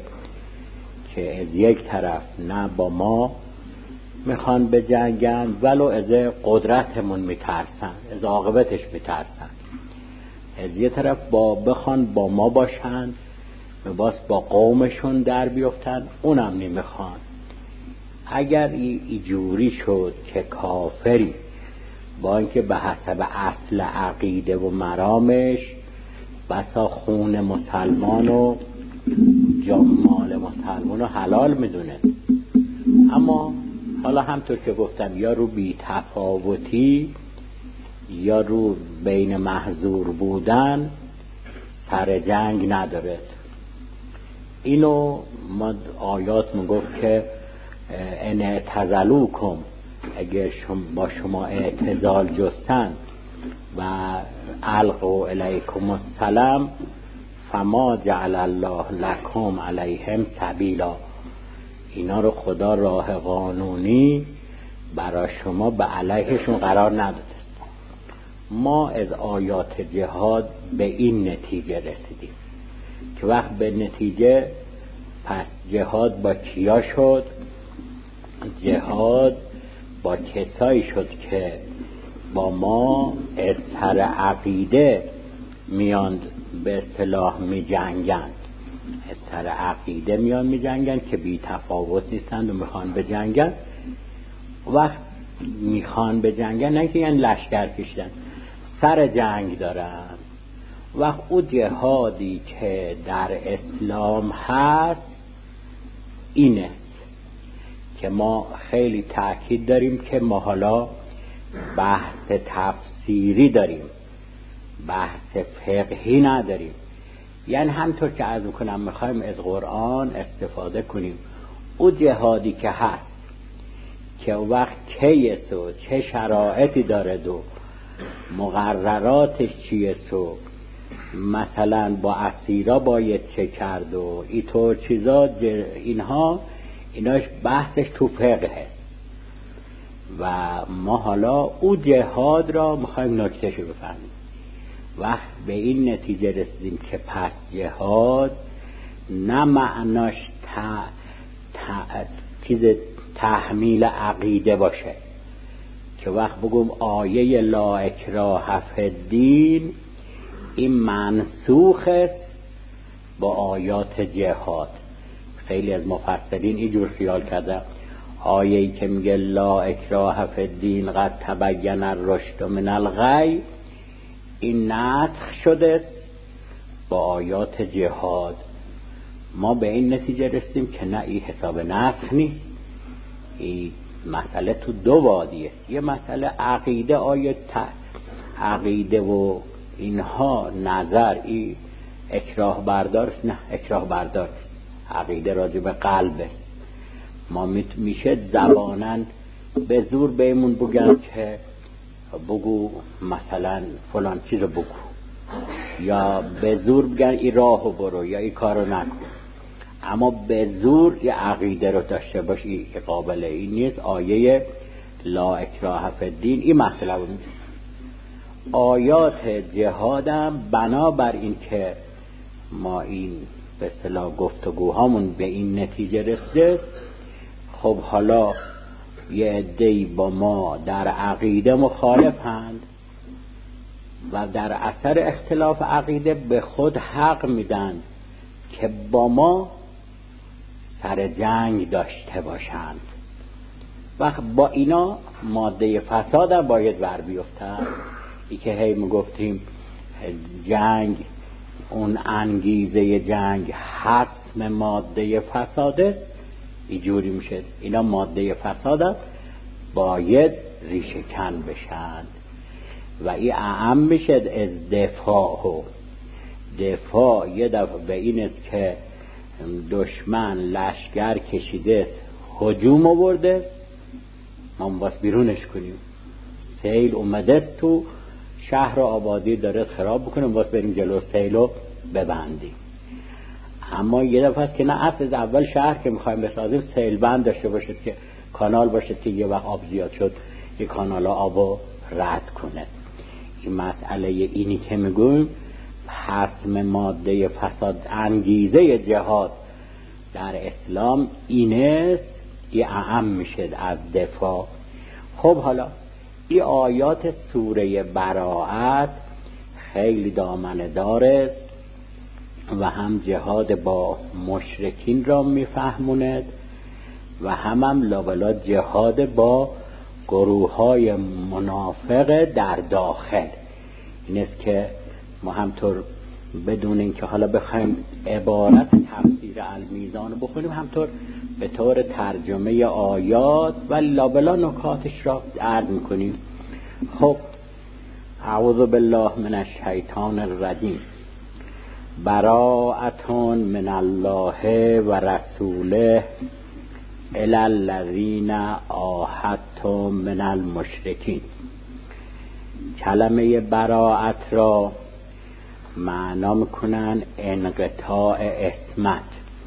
که از یک طرف نه با ما میخوان بجنگن ولو از قدرتمون میترسن، از عاقبتش میترسن، از یه طرف بخوان با ما باشن باز با قومشون در بیفتن، اونم نمیخوان. اگر ای جوری شد که کافری با اینکه به حسب اصل عقیده و مرامش بسا خون مسلمان و مال مسلمان رو حلال میدونه، اما حالا همطور که گفتم یا رو بی تفاوتی یا رو بین محظور بودن سر جنگ نداره. اینو ما آیات میگفت که ان اعتزلوکم، اگر با شما اعتزال جستن و القوا الیکم السلام فما جعل الله لکم علیهم سبیلا، اینا رو خدا راه قانونی برای شما به علیهشون قرار نداده. ما از آیات جهاد به این نتیجه رسیدیم که وقت به نتیجه پس جهاد با کیا شد؟ جهاد با کسایی شد که با ما از سر عقیده میاند به اصطلاح می جنگند، از سر عقیده میان می جنگند که بی تفاوت نیستند و میخوان به جنگند. وقت میخوان به جنگند نه که یعنی لشکر کشیدن، سر جنگ دارن. وقت او جهادی که در اسلام هست اینه که ما خیلی تأکید داریم که ما حالا بحث تفسیری داریم، بحث فقهی نداریم. یعنی همطور که عرض میکنم میخوایم از قرآن استفاده کنیم. او جهادی که هست که وقت کیست و چه شرایطی دارد و مقرراتش چیست و مثلا با اسیرا باید چه کرد و اینطور چیزا، ایناش بحثش تو فقه هست. و ما حالا او جهاد را میخوایم نکتهشو بفهمیم. وقت به این نتیجه رسیدیم که پس جهاد نه معناش چیز تحمیل عقیده باشه که وقت بگم آیه لا اکراه فی الدین این منسوخ است با آیات جهاد. خیلی از مفسرین اینجور خیال کرده آیه‌ای که میگه لا اکراه فی الدین قد تبین الرشد من الغی این نسخ شده است با آیات جهاد. ما به این نتیجه رسیدیم که نه، این حساب نسخ نیست، این مسئله تو دو وادیه. یه مسئله عقیده، عقیده و اینها نظر ای اکراه بردار نه، اکراه بردار عقیده راجع به قلب است. ما میشه زبانن به زور بهمون بگن که بگو مثلا فلان چیز رو بگو، یا به زور بگن این راهو برو یا این کارو نکن، اما به زور یه عقیده رو داشته باشی این قابل این نیست. آیه لا اکراه فی الدین این مطلب میده. آیات جهادم بنابر این که ما این به اصطلاح گفتگوهامون به این نتیجه رسیده، خب حالا یه عده‌ای با ما در عقیده مخالفند و در اثر اختلاف عقیده به خود حق میدن که با ما سر جنگ داشته باشند و با اینا ماده فساد هم باید بر بیفتن. ای که هی میگفتیم جنگ اون انگیزه جنگ حتم ماده فساده، اینجوری میشه اینا ماده فساد باید ریشه کن بشن و این اعم میشه از دفاع. دفاع یه دفعه به این است که دشمن لشگر کشیده است، هجوم آورده، ما باید بیرونش کنیم. سیل اومده است تو شهر و آبادی داره خراب بکنیم، باید بریم جلو سیلو ببندیم. اما یه دفعه است که نه، از اول شهر که میخوایم بسازیم سیل بند داشته باشید که کانال باشد که یه وقت آب زیاد شد یه کانال آبو رد کنه. این مسئله اینی که میگویم حسم ماده فساد انگیزه جهاد در اسلام اینست، یه اعم میشه از دفاع. خب حالا این آیات سوره براءت خیلی دامنه داره و هم جهاد با مشرکین را میفهموند و هم لابلا جهاد با گروه های منافق در داخل. این است که ما همطور بدون این که حالا بخوایم عبارت تفسیر المیزان رو بخونیم، همطور به طور ترجمه آیات و لابلا نکاتش را عرض میکنیم. خب اعوذ بالله من الشیطان الرجیم. براءة من الله و رسوله الی الذین عاهدتم من المشرکین. کلمه براءت را معنا میکنن انقطاع عصمت.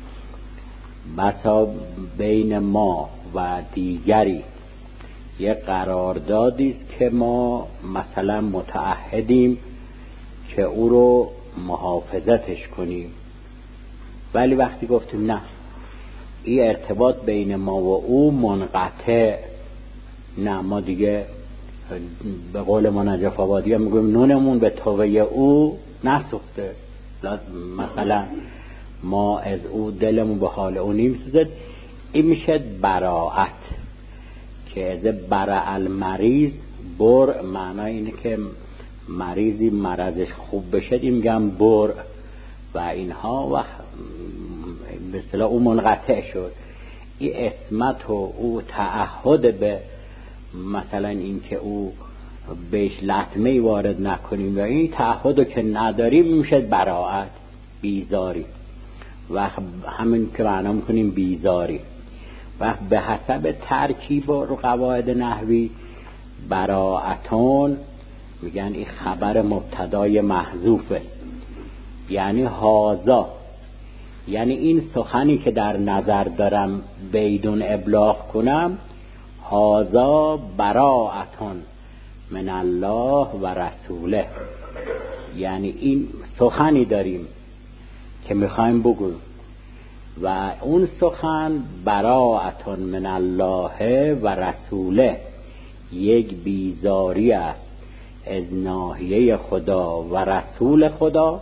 بسا بین ما و دیگری یه قراردادی است که ما مثلا متعهدیم که او رو محافظتش کنیم، ولی وقتی گفتیم نه، این ارتباط بین ما و او منقطع، نه ما دیگه به قول ما نجف آبادی هم میگویم نونمون به توه او نسوخته، مثلا ما از او دلمون به حال او نمیسوزد. این میشه براءت که از برع المریض، بر معنای اینه که مریضی مرضش خوب بشه، این میگم بر و اینها و به اصطلاح او منقطع شد. این عصمت و او تعهد به مثلا این که او بهش لطمه وارد نکنیم و این تعهد که نداریم میشه براءت، بیزاری و همین که معنا میکنیم بیزاری. و به حسب ترکیب و قواعد نحوی براءتون میگن این خبر مبتدای محذوف است، یعنی هازا، یعنی این سخنی که در نظر دارم بیدون ابلاغ کنم، هازا براءتون من الله و رسوله، یعنی این سخنی داریم که میخوایم بگویم و اون سخن براءتون من الله و رسوله، یک بیزاری است از ناحیه خدا و رسول خدا.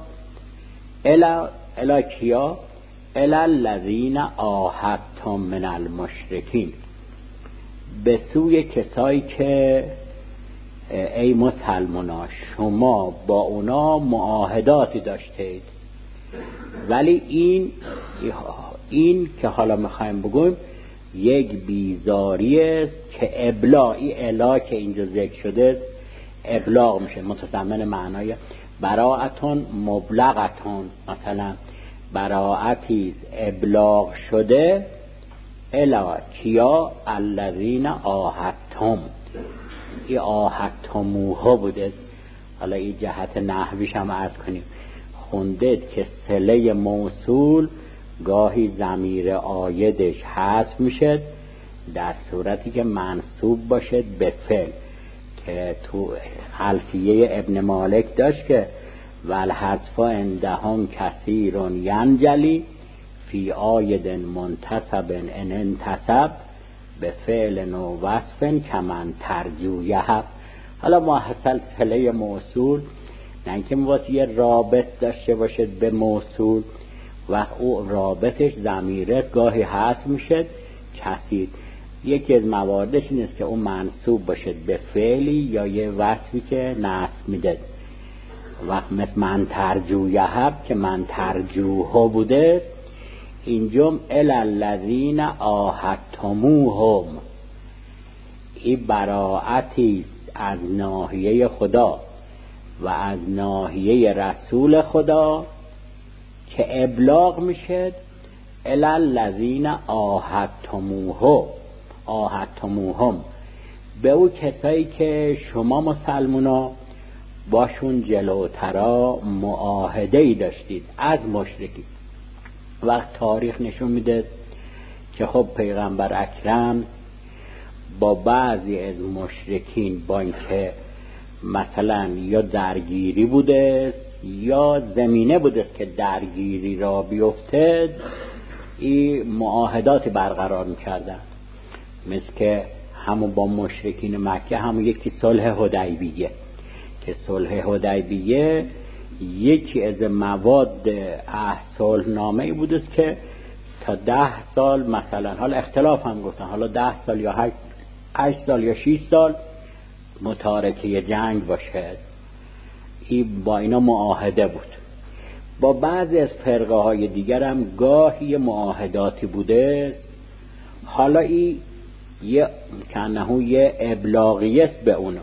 الی کیا؟ الی الذین عاهدتم من المشرکین، به سوی کسایی که ای مسلمانا شما با اونا معاهداتی داشتید، ولی این که حالا میخوایم بگویم یک بیزاری است که ابلاغی، الا که اینجا ذکر شده است ابلاغ میشه، متضمن معنای براءتون مبلغتون، مثلا براءتی ابلاغ شده الا کیا الذین آهدتم، این آهدتموها بوده. حالا این جهت نحویش هم عرض کنیم، خوندید که صله موصول گاهی ضمیر عایدش حذف میشه در صورتی که منصوب باشد به فعل، که تو الفیه ابن مالک داشت که والحذف عندهم کثیر ینجلی فی عاید منتصب ان انتصب به فعل و وصف کمن ترجو یهب. حالا ما حاصل صله موصول نه اینکه واسه یه رابط داشته باشد به موصول و او رابطش ضمیر است گاهی حذف میشه کثیر. یکی از مواردش این است که اون منصوب باشد به فعلی یا یه وصفی که نصب میده، وقت مثل من ترجو یهب که من ترجوها بوده. اینجا الالذین آهدتموهم، این براعتی از ناحیه خدا و از ناحیه رسول خدا که ابلاغ میشه الالذین آهدتموهم، به او کسایی که شما مسلمونا باشون جلوترا معاهده‌ای داشتید از مشرکین. وقت تاریخ نشون میده که خب پیغمبر اکرم با بعضی از مشرکین با اینکه مثلا یا درگیری بوده یا زمینه بوده که درگیری را بیفتد، این معاهدات برقرار میکردن، مثل که همون با مشرکین مکه همون یکی صلح حدیبیه، که صلح حدیبیه یکی از مواد صلح نامه‌ای بوده که تا 10 سال مثلا، حالا اختلاف هم گفتن، حالا 10 سال یا 8 سال یا 6 سال متارکه جنگ باشه. این با اینا معاهده بود. با بعضی از فرقه های دیگر هم گاهی معاهداتی بوده. حالا این یه کنهو یه ابلاغی است به اونا،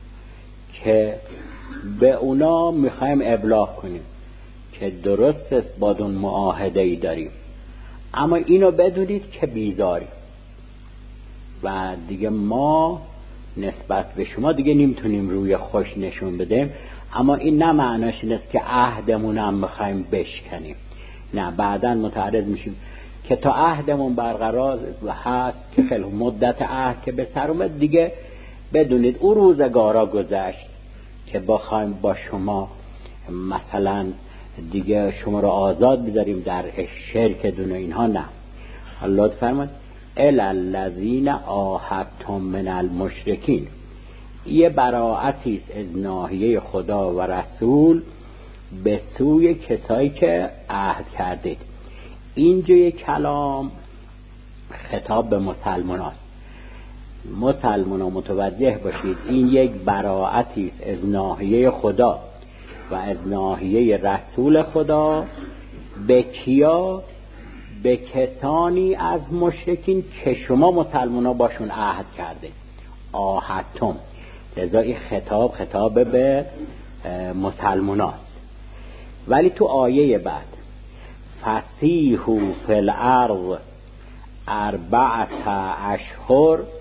که به اونا میخوایم ابلاغ کنیم که درست است با اون معاهده ای داریم، اما اینو بدونید که بیزاری و دیگه ما نسبت به شما دیگه نمیتونیم روی خوش نشون بدیم. اما این نه معناش این است که عهدمون هم میخوایم بشکنیم، نه، بعداً متعرض میشیم که تا عهدمون برقرار هست که خیلی مدت عهد که به سر اومد دیگه بدونید اون روزگارا گذشت که بخوایم با شما مثلا دیگه شما رو آزاد بذاریم در شرک دون اینها، نه. الله فرمود الالذین آهدتم من المشرکین، یه براعتی است از ناحیه خدا و رسول به سوی کسایی که عهد کردید. اینجا یک کلام خطاب به مسلمان است. مسلمان ها متوجه باشید این یک براعتی است از ناحیه خدا و از ناحیه رسول خدا به کیا؟ به کسانی از مشرکین که شما مسلمان ها باشون عهد کرده. آهدتم، لذا این خطاب به مسلمان هاست. ولی تو آیه بعد فسیحوا فی الارض 4 اشهر